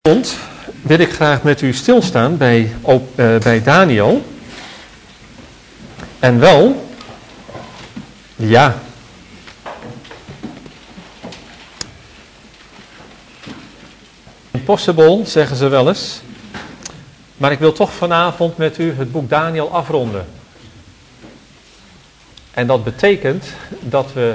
Vanavond wil ik graag met u stilstaan bij Daniel. En wel, impossible zeggen ze wel eens. Maar ik wil toch vanavond met u het boek Daniel afronden. En dat betekent dat we,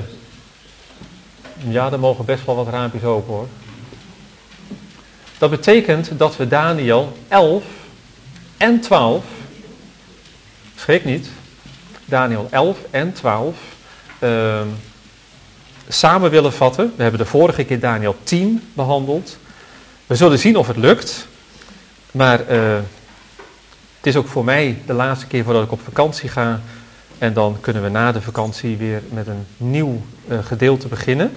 er mogen best wel wat raampjes open hoor. Dat betekent dat we Daniel 11 en 12, schrik niet, Daniel 11 en 12 samen willen vatten. We hebben de vorige keer Daniel 10 behandeld. We zullen zien of het lukt. Maar het is ook voor mij de laatste keer voordat ik op vakantie ga. En dan kunnen we na de vakantie weer met een nieuw gedeelte beginnen.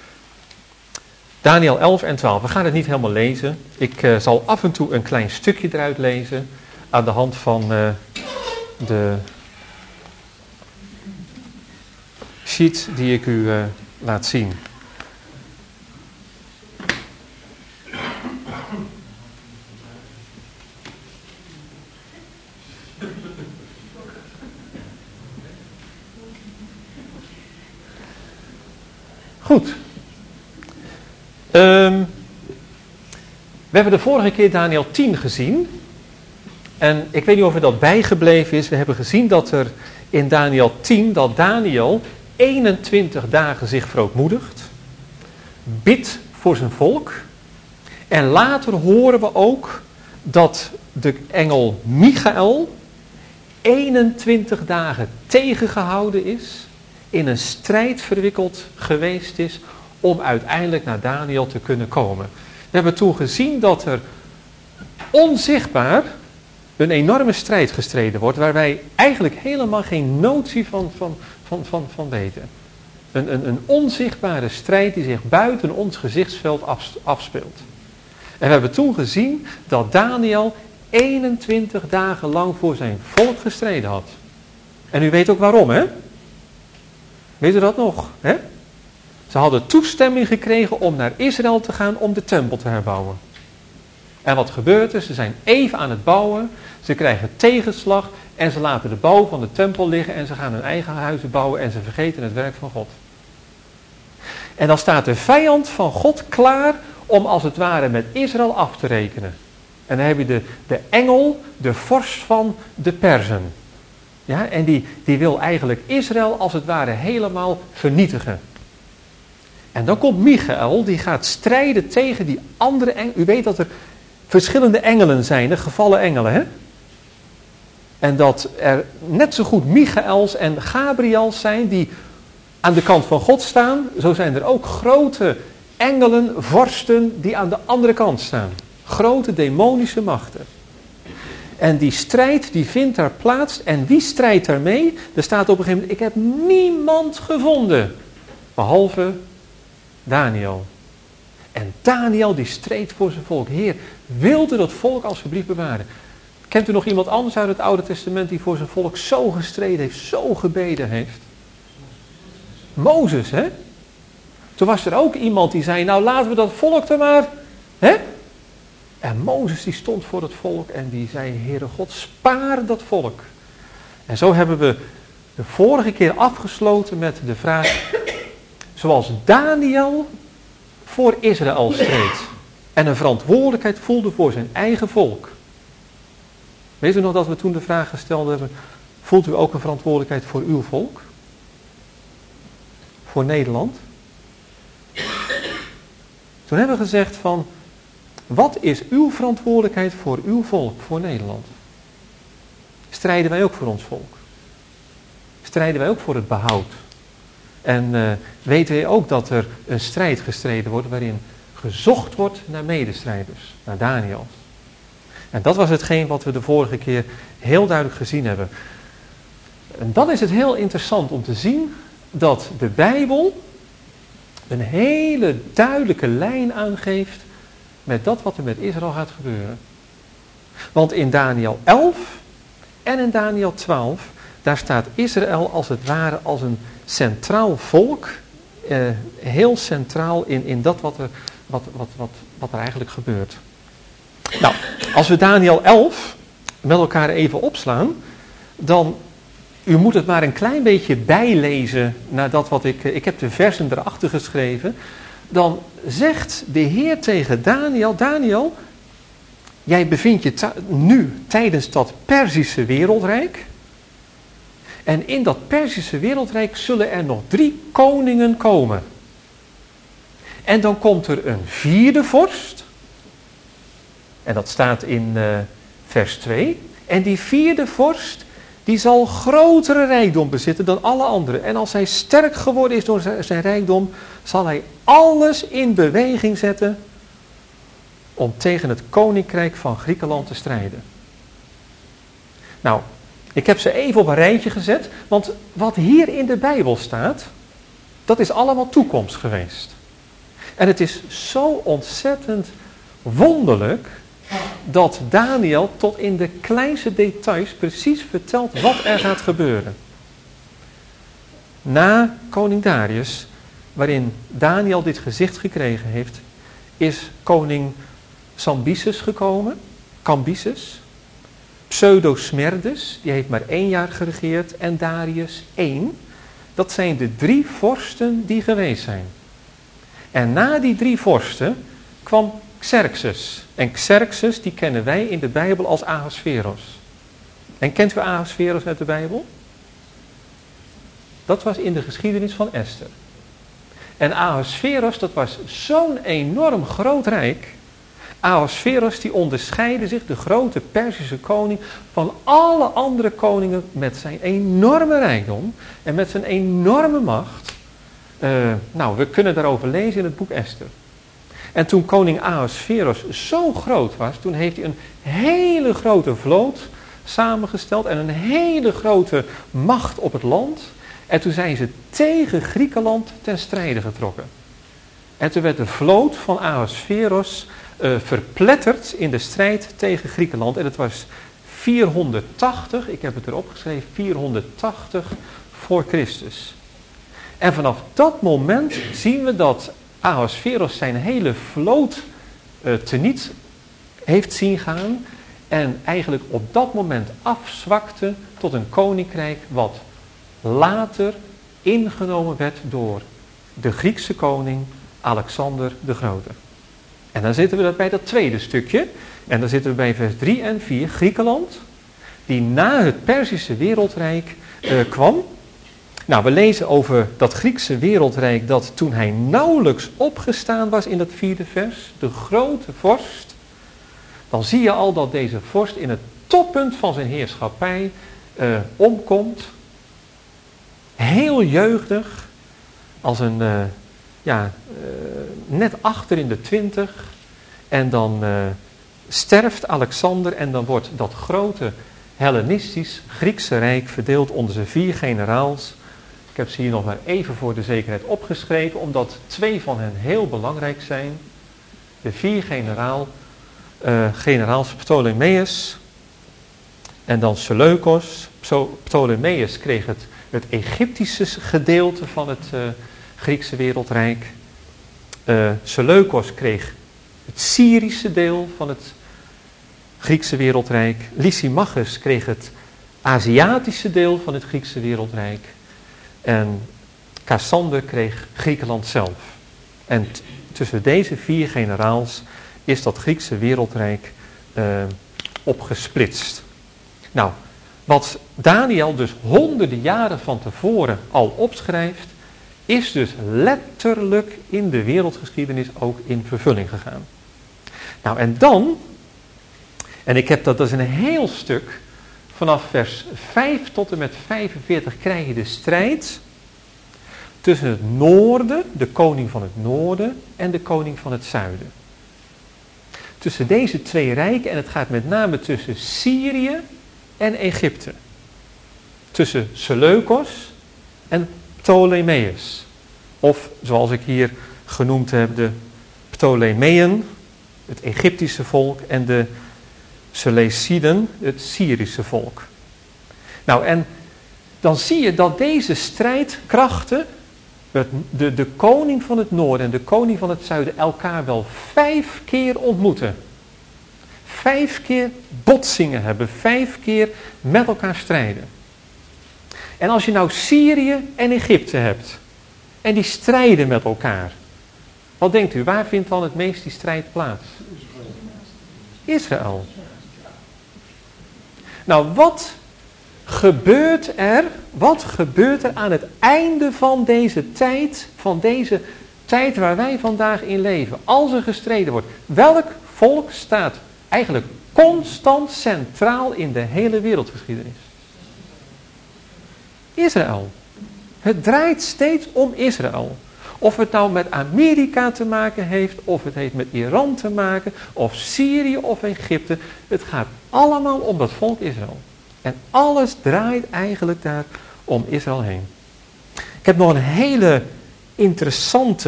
Daniel 11 en 12. We gaan het niet helemaal lezen. Ik zal af en toe een klein stukje eruit lezen aan de hand van de sheet die ik u laat zien. Goed. We hebben de vorige keer Daniel 10 gezien. En ik weet niet of er dat bijgebleven is. We hebben gezien dat er in Daniel 10, dat Daniel 21 dagen zich verootmoedigt. Bidt voor zijn volk. En later horen we ook dat de engel Michael 21 dagen tegengehouden is. In een strijd verwikkeld geweest is om uiteindelijk naar Daniel te kunnen komen. We hebben toen gezien dat er onzichtbaar een enorme strijd gestreden wordt, waar wij eigenlijk helemaal geen notie van weten. Een onzichtbare strijd die zich buiten ons gezichtsveld afspeelt. En we hebben toen gezien dat Daniel 21 dagen lang voor zijn volk gestreden had. En u weet ook waarom, hè? Weet u dat nog, hè? Ze hadden toestemming gekregen om naar Israël te gaan om de tempel te herbouwen. En wat gebeurt er? Ze zijn even aan het bouwen, ze krijgen tegenslag en ze laten de bouw van de tempel liggen en ze gaan hun eigen huizen bouwen en ze vergeten het werk van God. En dan staat de vijand van God klaar om als het ware met Israël af te rekenen. En dan heb je de engel, de vorst van de Perzen. Ja, en die wil eigenlijk Israël als het ware helemaal vernietigen. En dan komt Michael, die gaat strijden tegen die andere engelen. U weet dat er verschillende engelen zijn, gevallen engelen, hè? En dat er net zo goed Michaels en Gabriels zijn die aan de kant van God staan. Zo zijn er ook grote engelen, vorsten die aan de andere kant staan. Grote demonische machten. En die strijd die vindt daar plaats. En wie strijdt daarmee? Er staat op een gegeven moment, ik heb niemand gevonden. Behalve Daniel. En Daniel die streed voor zijn volk. Heer, wilt u dat volk alsjeblieft bewaren? Kent u nog iemand anders uit het Oude Testament die voor zijn volk zo gestreden heeft, zo gebeden heeft? Mozes, hè? Toen was er ook iemand die zei, nou laten we dat volk er maar, hè? En Mozes die stond voor het volk en die zei, Heere God, spaar dat volk. En zo hebben we de vorige keer afgesloten met de vraag, zoals Daniel voor Israël streed en een verantwoordelijkheid voelde voor zijn eigen volk. Weet u nog dat we toen de vraag gesteld hebben, voelt u ook een verantwoordelijkheid voor uw volk? Voor Nederland? Toen hebben we gezegd van, wat is uw verantwoordelijkheid voor uw volk, voor Nederland? Strijden wij ook voor ons volk? Strijden wij ook voor het behoud? En weten wij ook dat er een strijd gestreden wordt waarin gezocht wordt naar medestrijders, naar Daniel. En dat was hetgeen wat we de vorige keer heel duidelijk gezien hebben. En dan is het heel interessant om te zien dat de Bijbel een hele duidelijke lijn aangeeft met dat wat er met Israël gaat gebeuren. Want in Daniel 11 en in Daniel 12, daar staat Israël als het ware als een centraal volk, heel centraal in dat wat er eigenlijk gebeurt. Nou, als we Daniel 11 met elkaar even opslaan, dan, u moet het maar een klein beetje bijlezen nadat wat ik heb de versen erachter geschreven. Dan zegt de Heer tegen Daniel, Daniel, jij bevindt je nu tijdens dat Perzische wereldrijk. En in dat Perzische wereldrijk zullen er nog 3 koningen komen. En dan komt er een 4e vorst. En dat staat in vers 2. En die 4e vorst, die zal grotere rijkdom bezitten dan alle anderen. En als hij sterk geworden is door zijn rijkdom, zal hij alles in beweging zetten om tegen het koninkrijk van Griekenland te strijden. Nou, ik heb ze even op een rijtje gezet, want wat hier in de Bijbel staat, dat is allemaal toekomst geweest. En het is zo ontzettend wonderlijk dat Daniel tot in de kleinste details precies vertelt wat er gaat gebeuren. Na koning Darius, waarin Daniel dit gezicht gekregen heeft, is koning Cambyses gekomen. Cambyses. Pseudo-Smerdis, die heeft maar 1 jaar geregeerd. En Darius 1. Dat zijn de 3 vorsten die geweest zijn. En na die 3 vorsten kwam Xerxes. En Xerxes, die kennen wij in de Bijbel als Ahasveros. En kent u Ahasveros uit de Bijbel? Dat was in de geschiedenis van Esther. En Ahasveros, dat was zo'n enorm groot rijk. Ahasveros die onderscheidde zich, de grote Perzische koning, van alle andere koningen met zijn enorme rijkdom en met zijn enorme macht. We kunnen daarover lezen in het boek Esther. En toen koning Ahasveros zo groot was, toen heeft hij een hele grote vloot samengesteld en een hele grote macht op het land. En toen zijn ze tegen Griekenland ten strijde getrokken. En toen werd de vloot van Ahasveros verpletterd in de strijd tegen Griekenland. En het was 480, ik heb het erop geschreven, 480 voor Christus. En vanaf dat moment zien we dat Ahasveros zijn hele vloot teniet heeft zien gaan. En eigenlijk op dat moment afzwakte tot een koninkrijk wat later ingenomen werd door de Griekse koning Alexander de Grote. En dan zitten we bij dat tweede stukje. En dan zitten we bij vers 3 en 4. Griekenland, die na het Perzische wereldrijk kwam. Nou, we lezen over dat Griekse wereldrijk dat toen hij nauwelijks opgestaan was in dat 4e vers, de grote vorst. Dan zie je al dat deze vorst in het toppunt van zijn heerschappij omkomt. Heel jeugdig, als een, net achter in de 20. En dan sterft Alexander en dan wordt dat grote Hellenistisch Griekse rijk verdeeld onder zijn 4 generaals. Ik heb ze hier nog maar even voor de zekerheid opgeschreven, omdat 2 van hen heel belangrijk zijn. De 4 generaals Ptolemeus en dan Seleukos. Ptolemeus kreeg het Egyptische gedeelte van het Griekse wereldrijk. Seleukos kreeg het Syrische deel van het Griekse wereldrijk. Lysimachus kreeg het Aziatische deel van het Griekse wereldrijk. En Cassander kreeg Griekenland zelf. En tussen deze 4 generaals is dat Griekse wereldrijk opgesplitst. Nou, wat Daniel dus honderden jaren van tevoren al opschrijft, is dus letterlijk in de wereldgeschiedenis ook in vervulling gegaan. Nou, en dan, en ik heb dat is een heel stuk, vanaf vers 5 tot en met 45 krijg je de strijd tussen het noorden, de koning van het noorden, en de koning van het zuiden. Tussen deze 2 rijken, en het gaat met name tussen Syrië en Egypte. Tussen Seleukos en Ptolemeus. Of, zoals ik hier genoemd heb, de Ptolemeën, het Egyptische volk, en de Seleuciden, het Syrische volk. Nou, en dan zie je dat deze strijdkrachten, de koning van het noorden en de koning van het zuiden, elkaar wel 5 keer ontmoeten. 5 keer botsingen hebben, 5 keer met elkaar strijden. En als je nou Syrië en Egypte hebt, en die strijden met elkaar, wat denkt u, waar vindt dan het meest die strijd plaats? Israël. Nou, wat gebeurt er aan het einde van deze tijd waar wij vandaag in leven, als er gestreden wordt? Welk volk staat eigenlijk constant centraal in de hele wereldgeschiedenis? Israël. Het draait steeds om Israël. Of het nou met Amerika te maken heeft, of het heeft met Iran te maken, of Syrië of Egypte. Het gaat allemaal om dat volk Israël. En alles draait eigenlijk daar om Israël heen. Ik heb nog een hele interessant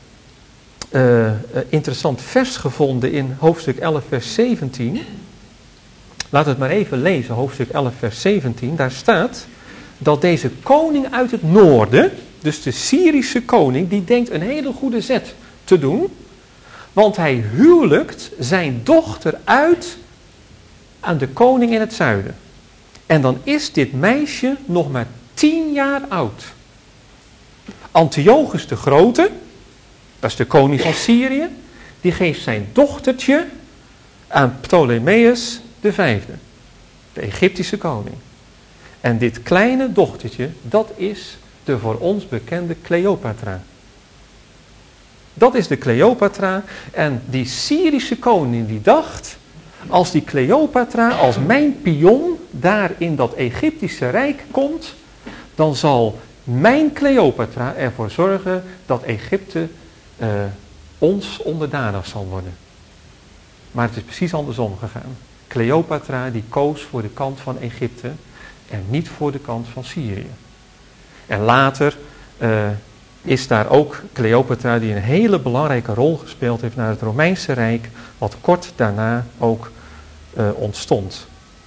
vers gevonden in hoofdstuk 11 vers 17. Laten we het maar even lezen, hoofdstuk 11 vers 17. Daar staat dat deze koning uit het noorden, dus de Syrische koning, die denkt een hele goede zet te doen. Want hij huwelijkt zijn dochter uit aan de koning in het zuiden. En dan is dit meisje nog maar 10 jaar oud. Antiochus de Grote, dat is de koning van Syrië, die geeft zijn dochtertje aan Ptolemeus V, de Egyptische koning. En dit kleine dochtertje, dat is de voor ons bekende Cleopatra. Dat is de Cleopatra. En die Syrische koning die dacht, als die Cleopatra als mijn pion daar in dat Egyptische rijk komt, dan zal mijn Cleopatra ervoor zorgen dat Egypte ons onderdanig zal worden. Maar het is precies andersom gegaan. Cleopatra die koos voor de kant van Egypte en niet voor de kant van Syrië. En later is daar ook Cleopatra die een hele belangrijke rol gespeeld heeft naar het Romeinse Rijk, wat kort daarna ook ontstond.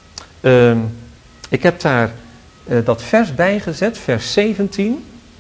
Ik heb daar dat vers bijgezet, vers 17.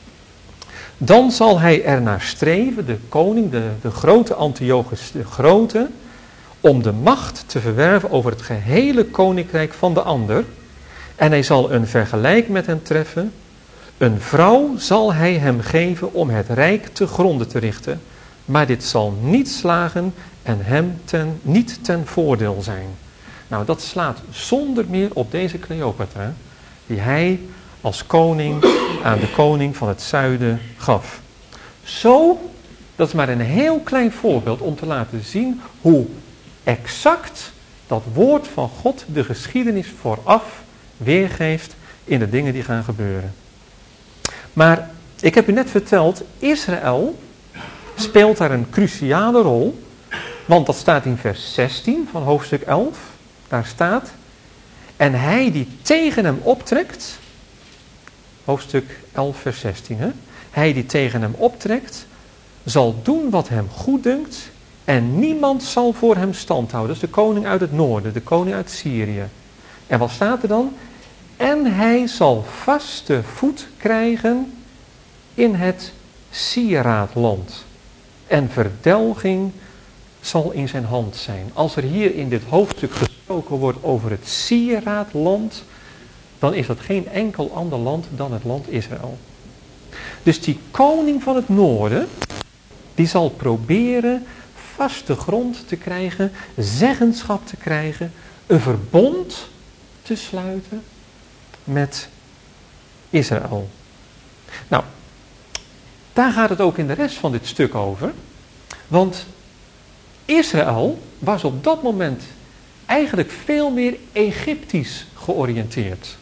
Dan zal hij ernaar streven, de koning, de grote Antiochus de Grote, om de macht te verwerven over het gehele koninkrijk van de ander. En hij zal een vergelijk met hem treffen. Een vrouw zal hij hem geven om het rijk te gronde te richten. Maar dit zal niet slagen en hem niet ten voordeel zijn. Nou, dat slaat zonder meer op deze Cleopatra, die hij als koning aan de koning van het zuiden gaf. Zo, dat is maar een heel klein voorbeeld om te laten zien hoe exact dat woord van God de geschiedenis vooraf weergeeft in de dingen die gaan gebeuren. Maar ik heb u net verteld, Israël speelt daar een cruciale rol, want dat staat in vers 16 van hoofdstuk 11. Daar staat, en hij die tegen hem optrekt, hoofdstuk 11 vers 16, hij die tegen hem optrekt, zal doen wat hem goeddunkt en niemand zal voor hem stand houden. Dat is de koning uit het noorden, de koning uit Syrië. En wat staat er dan? En hij zal vaste voet krijgen in het sieraadland. En verdelging zal in zijn hand zijn. Als er hier in dit hoofdstuk gesproken wordt over het sieraadland, dan is dat geen enkel ander land dan het land Israël. Dus die koning van het noorden, die zal proberen vaste grond te krijgen, zeggenschap te krijgen, een verbond te sluiten met Israël. Nou, daar gaat het ook in de rest van dit stuk over. Want Israël was op dat moment eigenlijk veel meer Egyptisch georiënteerd.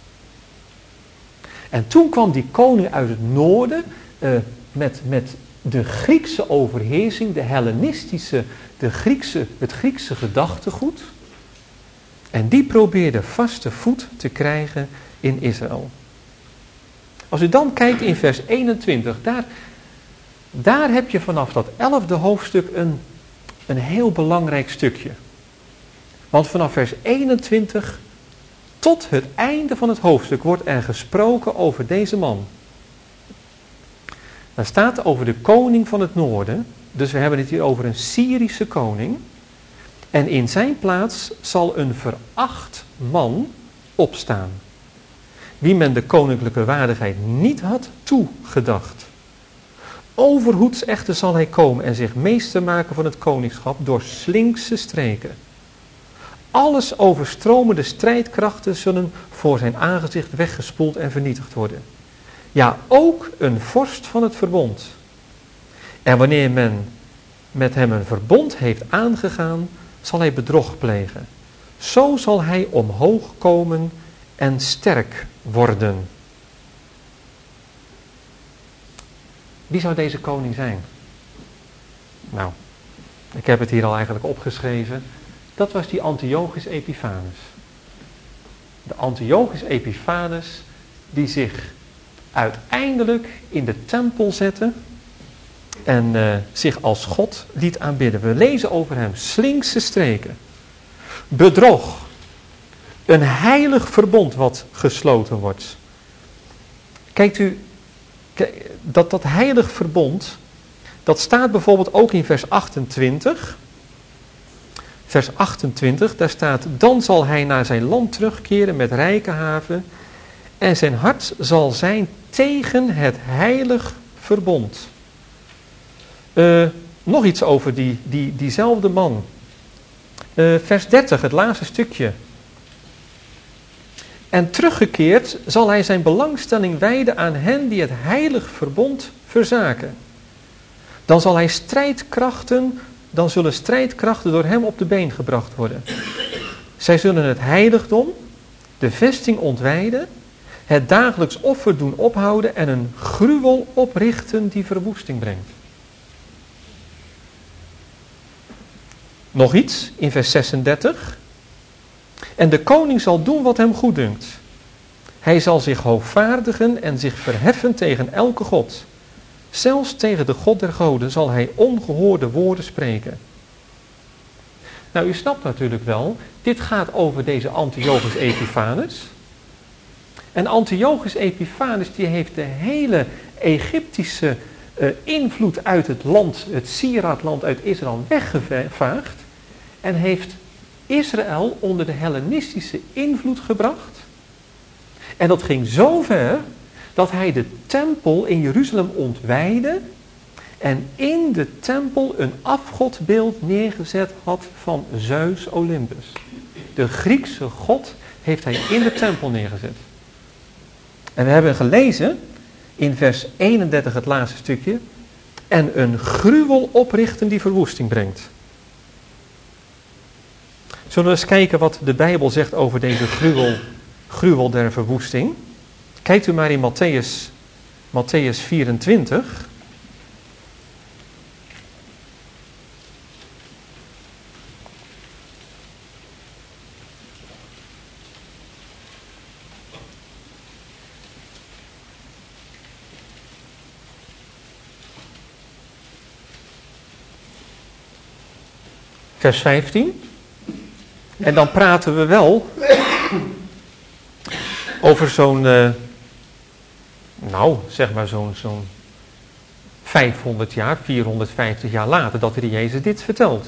En toen kwam die koning uit het noorden met de Griekse overheersing, de Hellenistische, het Griekse gedachtegoed. En die probeerde vaste voet te krijgen in Israël. Als u dan kijkt in vers 21, daar heb je vanaf dat 11e hoofdstuk een heel belangrijk stukje. Want vanaf vers 21 tot het einde van het hoofdstuk wordt er gesproken over deze man. Daar staat over de koning van het noorden, dus we hebben het hier over een Syrische koning. En in zijn plaats zal een veracht man opstaan, wie men de koninklijke waardigheid niet had toegedacht. Overhoeds echter zal hij komen en zich meester maken van het koningschap door slinkse streken. Alles overstromende strijdkrachten zullen voor zijn aangezicht weggespoeld en vernietigd worden. Ja, ook een vorst van het verbond. En wanneer men met hem een verbond heeft aangegaan, zal hij bedrog plegen. Zo zal hij omhoog komen en sterk worden. Wie zou deze koning zijn? Nou, ik heb het hier al eigenlijk opgeschreven. Dat was die Antiochus Epiphanes. De Antiochus Epiphanes die zich uiteindelijk in de tempel zette en zich als God liet aanbidden. We lezen over hem slinkse streken, bedrog, een heilig verbond wat gesloten wordt. Kijkt u, dat heilig verbond, dat staat bijvoorbeeld ook in vers 28. Vers 28, daar staat: dan zal hij naar zijn land terugkeren met rijke haven en zijn hart zal zijn tegen het heilig verbond. Nog iets over diezelfde man. Vers 30, het laatste stukje. En teruggekeerd zal hij zijn belangstelling wijden aan hen die het heilig verbond verzaken. Dan zullen strijdkrachten door hem op de been gebracht worden. Zij zullen het heiligdom, de vesting ontwijden, het dagelijks offer doen ophouden en een gruwel oprichten die verwoesting brengt. Nog iets in vers 36. En de koning zal doen wat hem goeddunkt. Hij zal zich hoogvaardigen en zich verheffen tegen elke god. Zelfs tegen de God der goden zal hij ongehoorde woorden spreken. Nou, u snapt natuurlijk wel, dit gaat over deze Antiochus Epiphanes. En Antiochus Epiphanes die heeft de hele Egyptische invloed uit het land, het sieraadland uit Israël weggevaagd. En heeft Israël onder de Hellenistische invloed gebracht. En dat ging zo ver dat hij de tempel in Jeruzalem ontwijdde en in de tempel een afgodbeeld neergezet had van Zeus Olympus. De Griekse god heeft hij in de tempel neergezet. En we hebben gelezen in vers 31 het laatste stukje: en een gruwel oprichten die verwoesting brengt. Zullen we eens kijken wat de Bijbel zegt over deze gruwel der verwoesting? Kijkt u maar in Matthäus 24. Vers 15. En dan praten we wel over zo'n 500 jaar, 450 jaar later, dat de Jezus dit vertelt.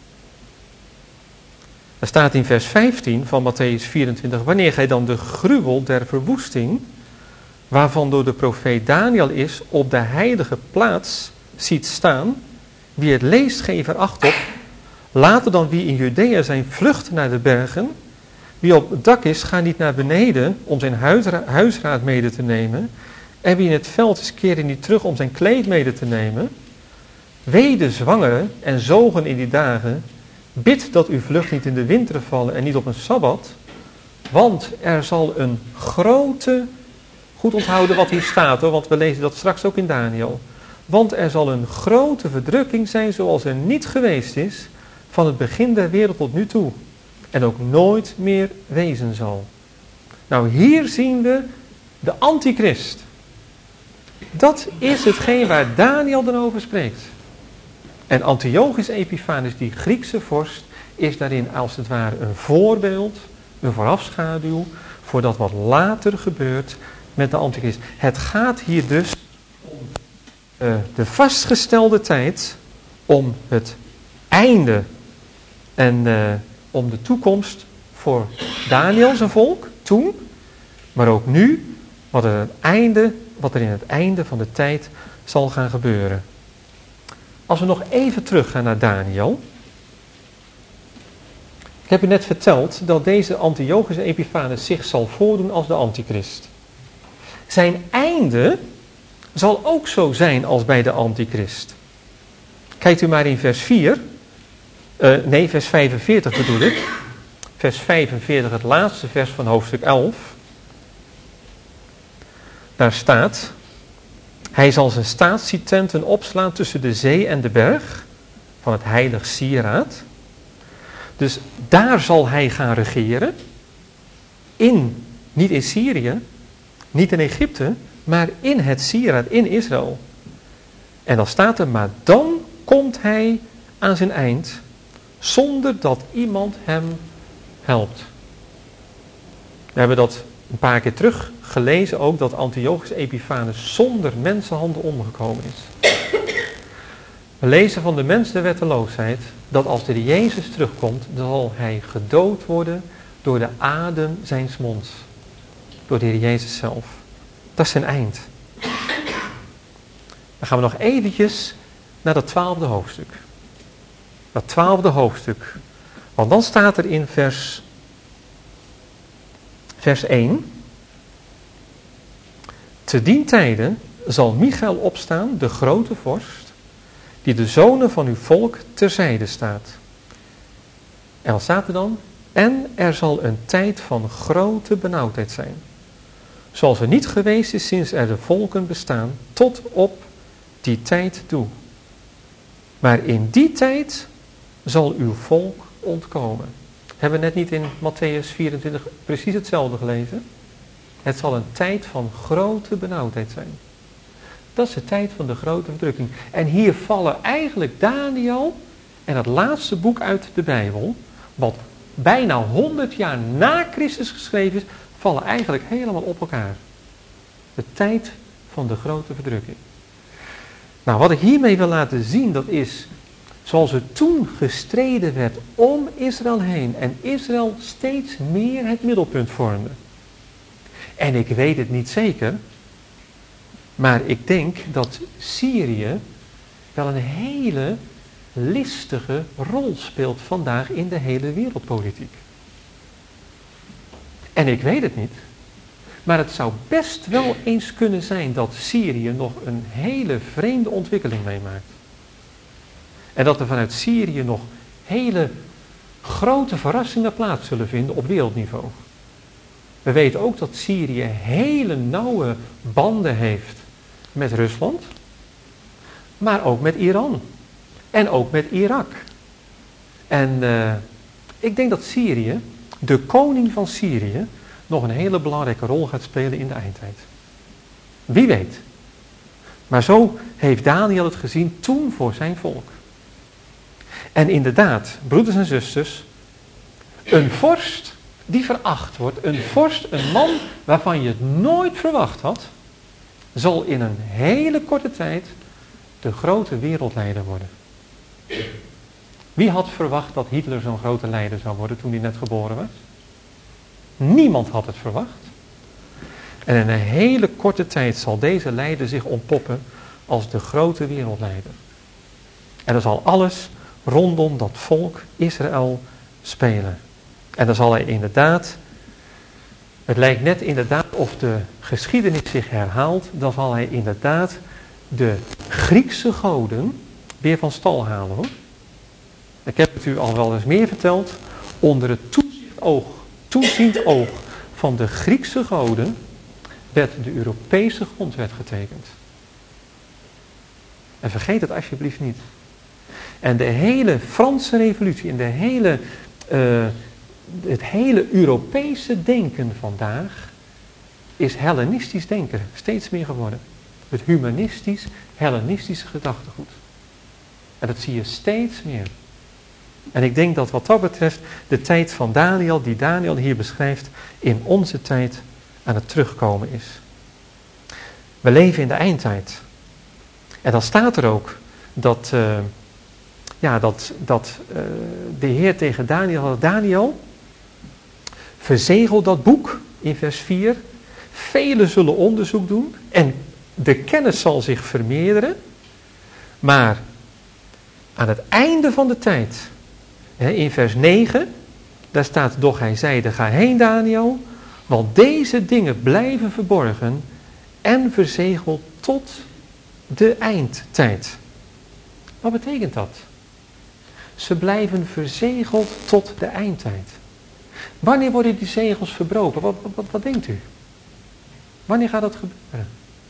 Er staat in vers 15 van Matthäus 24: wanneer gij dan de gruwel der verwoesting, waarvan door de profeet Daniel is, op de heilige plaats ziet staan, wie het leest, geef er acht op. Later dan wie in Judea zijn, vlucht naar de bergen. Wie op het dak is, ga niet naar beneden om zijn huisraad mede te nemen. En wie in het veld is, keerde niet terug om zijn kleed mede te nemen. Wee de zwangeren en zogen in die dagen. Bid dat uw vlucht niet in de winter vallen en niet op een sabbat. Want er zal een grote, goed onthouden wat hier staat hoor, want we lezen dat straks ook in Daniel. Want er zal een grote verdrukking zijn zoals er niet geweest is van het begin der wereld tot nu toe. En ook nooit meer wezen zal. Nou, hier zien we de antichrist. Dat is hetgeen waar Daniel dan over spreekt. En Antiochus Epiphanes, die Griekse vorst, is daarin als het ware een voorbeeld, een voorafschaduw voor dat wat later gebeurt met de antichrist. Het gaat hier dus om de vastgestelde tijd, om het einde En om de toekomst voor Daniel zijn volk, toen, maar ook nu, wat er in het einde van de tijd zal gaan gebeuren. Als we nog even teruggaan naar Daniel. Ik heb u net verteld dat deze Antiochus Epiphanes zich zal voordoen als de antichrist. Zijn einde zal ook zo zijn als bij de antichrist. Kijkt u maar in vers 45 bedoel ik. Vers 45, het laatste vers van hoofdstuk 11. Daar staat: hij zal zijn staatsietenten opslaan tussen de zee en de berg van het heilig sieraad. Dus daar zal hij gaan regeren. Niet in Syrië, niet in Egypte, maar in het sieraad, in Israël. En dan staat er, maar dan komt hij aan zijn eind, zonder dat iemand hem helpt. We hebben dat een paar keer terug gelezen ook, dat Antiochus Epiphanes zonder mensenhanden omgekomen is. We lezen van de mens de wetteloosheid, dat als de Jezus terugkomt, dan zal hij gedood worden door de adem zijns monds. Door de Heer Jezus zelf. Dat is zijn eind. Dan gaan we nog eventjes naar dat 12e hoofdstuk. Dat 12e hoofdstuk. Want dan staat er in vers 1. Te dien tijde zal Michael opstaan, de grote vorst, die de zonen van uw volk terzijde staat. En wat staat er dan? En er zal een tijd van grote benauwdheid zijn, zoals er niet geweest is sinds er de volken bestaan, tot op die tijd toe. Maar in die tijd zal uw volk ontkomen. Hebben we net niet in Matthäus 24 precies hetzelfde gelezen? Het zal een tijd van grote benauwdheid zijn. Dat is de tijd van de grote verdrukking. En hier vallen eigenlijk Daniel en het laatste boek uit de Bijbel, wat bijna 100 jaar na Christus geschreven is, vallen eigenlijk helemaal op elkaar. De tijd van de grote verdrukking. Nou, wat ik hiermee wil laten zien, dat is, zoals er toen gestreden werd om Israël heen en Israël steeds meer het middelpunt vormde. En ik weet het niet zeker, maar ik denk dat Syrië wel een hele listige rol speelt vandaag in de hele wereldpolitiek. En ik weet het niet, maar het zou best wel eens kunnen zijn dat Syrië nog een hele vreemde ontwikkeling meemaakt. En dat er vanuit Syrië nog hele grote verrassingen plaats zullen vinden op wereldniveau. We weten ook dat Syrië hele nauwe banden heeft met Rusland, maar ook met Iran en ook met Irak. En ik denk dat Syrië, de koning van Syrië, nog een hele belangrijke rol gaat spelen in de eindtijd. Wie weet. Maar zo heeft Daniel het gezien toen voor zijn volk. En inderdaad, broeders en zusters, een vorst die veracht wordt, een vorst, een man waarvan je het nooit verwacht had, zal in een hele korte tijd de grote wereldleider worden. Wie had verwacht dat Hitler zo'n grote leider zou worden toen hij net geboren was? Niemand had het verwacht. En in een hele korte tijd zal deze leider zich ontpoppen als de grote wereldleider. En dan zal alles rondom dat volk Israël spelen. En dan zal hij inderdaad, het lijkt net inderdaad of de geschiedenis zich herhaalt, dan zal hij inderdaad de Griekse goden weer van stal halen, hoor. Ik heb het u al wel eens meer verteld. Onder het toeziend oog van de Griekse goden werd de Europese grondwet getekend. En vergeet het alsjeblieft niet. En de hele Franse revolutie en het hele Europese denken vandaag is Hellenistisch denken, steeds meer geworden. Het humanistisch, Hellenistische gedachtegoed. En dat zie je steeds meer. En ik denk dat wat dat betreft de tijd van Daniel, die Daniel hier beschrijft, in onze tijd aan het terugkomen is. We leven in de eindtijd. En dan staat er ook dat de Heer tegen Daniel had: Daniel, verzegel dat boek in vers 4. Velen zullen onderzoek doen en de kennis zal zich vermeerderen. Maar aan het einde van de tijd, in vers 9, daar staat: doch hij zeide, ga heen Daniel, want deze dingen blijven verborgen en verzegeld tot de eindtijd. Wat betekent dat? Ze blijven verzegeld tot de eindtijd. Wanneer worden die zegels verbroken? Wat denkt u? Wanneer gaat dat gebeuren?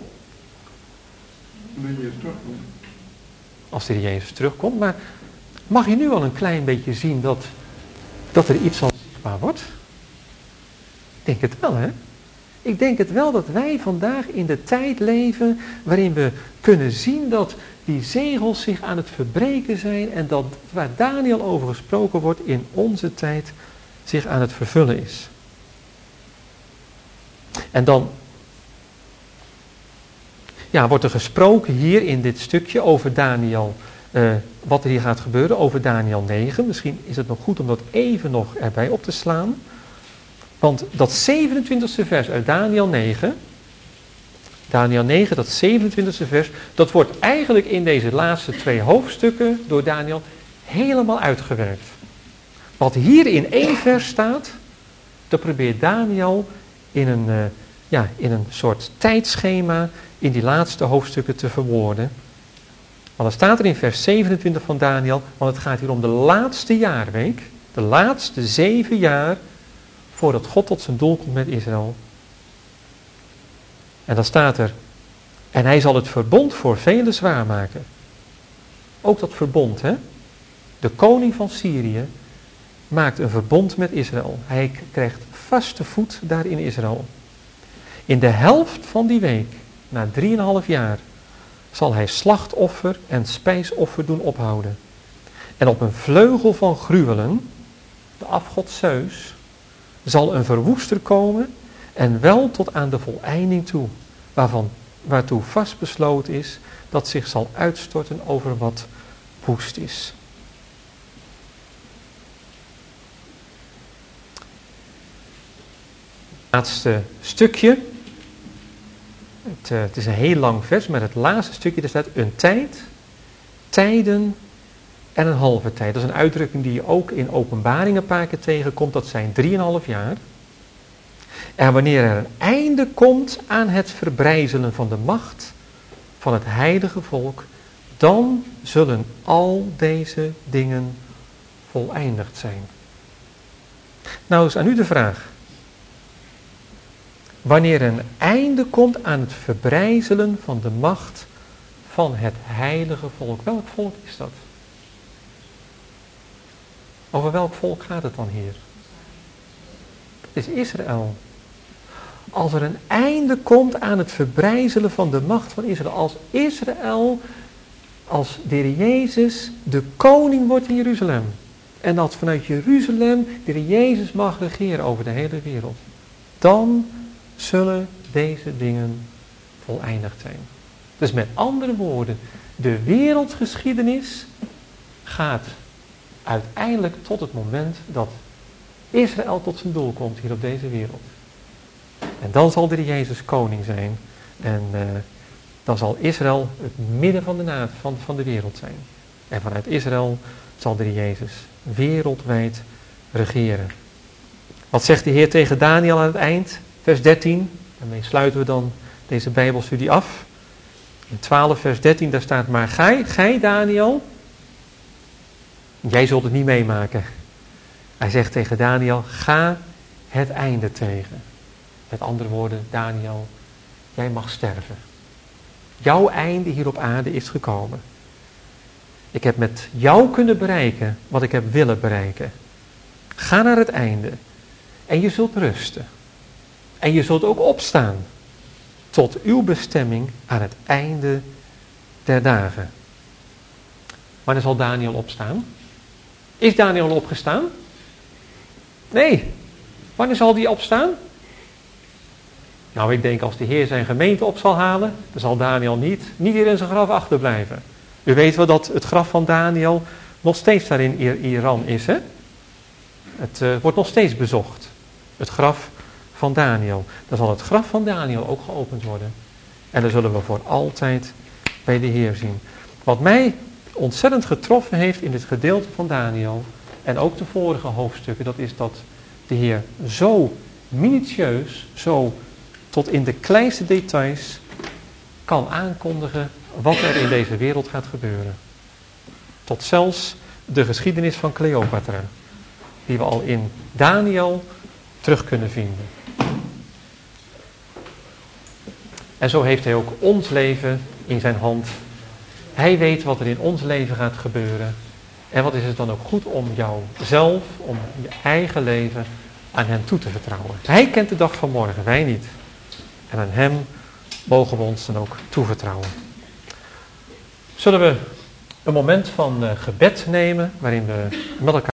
Wanneer Jezus terugkomt. Als de Jezus terugkomt. Maar mag je nu al een klein beetje zien dat er iets al zichtbaar wordt? Ik denk het wel, hè? Ik denk het wel dat wij vandaag in de tijd leven waarin we kunnen zien dat die zegels zich aan het verbreken zijn en dat waar Daniel over gesproken wordt in onze tijd zich aan het vervullen is. En dan wordt er gesproken hier in dit stukje over Daniel, wat er hier gaat gebeuren, over Daniel 9. Misschien is het nog goed om dat even nog erbij op te slaan. Want dat 27e vers uit Daniel 9, dat 27e vers, dat wordt eigenlijk in deze laatste 2 hoofdstukken door Daniel helemaal uitgewerkt. Wat hier in 1 vers staat, dat probeert Daniel in een soort tijdschema in die laatste hoofdstukken te verwoorden. Want dan staat er in vers 27 van Daniel, want het gaat hier om de laatste jaarweek, de laatste 7 jaar voordat God tot zijn doel komt met Israël. En dan staat er: en hij zal het verbond voor velen zwaar maken. Ook dat verbond, hè? De koning van Syrië maakt een verbond met Israël. Hij krijgt vaste voet daar in Israël. In de helft van die week, na 3,5 jaar, zal hij slachtoffer en spijsoffer doen ophouden. En op een vleugel van gruwelen, de afgod Zeus, zal een verwoester komen en wel tot aan de voleinding toe, waartoe vastbesloten is dat zich zal uitstorten over wat woest is. Laatste stukje. Het is een heel lang vers, maar het laatste stukje, er staat een tijd, tijden en een halve tijd. Dat is een uitdrukking die je ook in Openbaringen een paar keer tegenkomt. Dat zijn 3,5 jaar. En wanneer er een einde komt aan het verbrijzelen van de macht van het heilige volk, dan zullen al deze dingen voleindigd zijn. Nou is aan u de vraag. Wanneer een einde komt aan het verbrijzelen van de macht van het heilige volk. Welk volk is dat? Over welk volk gaat het dan hier? Het is Israël. Als er een einde komt aan het verbrijzelen van de macht van Israël, als de Heer Jezus de koning wordt in Jeruzalem. En dat vanuit Jeruzalem de Heer Jezus mag regeren over de hele wereld. Dan zullen deze dingen voleindigd zijn. Dus met andere woorden, de wereldgeschiedenis gaat uiteindelijk tot het moment dat Israël tot zijn doel komt hier op deze wereld. En dan zal de Heer Jezus koning zijn. En dan zal Israël het midden van de wereld zijn. En vanuit Israël zal de Heer Jezus wereldwijd regeren. Wat zegt de Heer tegen Daniel aan het eind? Vers 13. Daarmee sluiten we dan deze Bijbelstudie af. In 12 vers 13 daar staat: maar gij Daniel, jij zult het niet meemaken. Hij zegt tegen Daniel: ga het einde tegen. Met andere woorden, Daniel, jij mag sterven. Jouw einde hier op aarde is gekomen. Ik heb met jou kunnen bereiken wat ik heb willen bereiken. Ga naar het einde. En je zult rusten. En je zult ook opstaan. Tot uw bestemming aan het einde der dagen. Wanneer zal Daniel opstaan? Is Daniel opgestaan? Nee. Wanneer zal die opstaan? Nou, ik denk als de Heer zijn gemeente op zal halen, dan zal Daniel niet hier in zijn graf achterblijven. U weet wel dat het graf van Daniel nog steeds daar in Iran is. Hè? Het wordt nog steeds bezocht. Het graf van Daniel. Dan zal het graf van Daniel ook geopend worden. En dan zullen we voor altijd bij de Heer zien. Wat mij ontzettend getroffen heeft in dit gedeelte van Daniel, en ook de vorige hoofdstukken, dat is dat de Heer zo minutieus, zo tot in de kleinste details kan aankondigen wat er in deze wereld gaat gebeuren. Tot zelfs de geschiedenis van Cleopatra, die we al in Daniel terug kunnen vinden. En zo heeft hij ook ons leven in zijn hand. Hij weet wat er in ons leven gaat gebeuren. En wat is het dan ook goed om jouzelf, om je eigen leven aan hem toe te vertrouwen. Hij kent de dag van morgen, wij niet. En aan hem mogen we ons dan ook toevertrouwen. Zullen we een moment van gebed nemen, waarin we met elkaar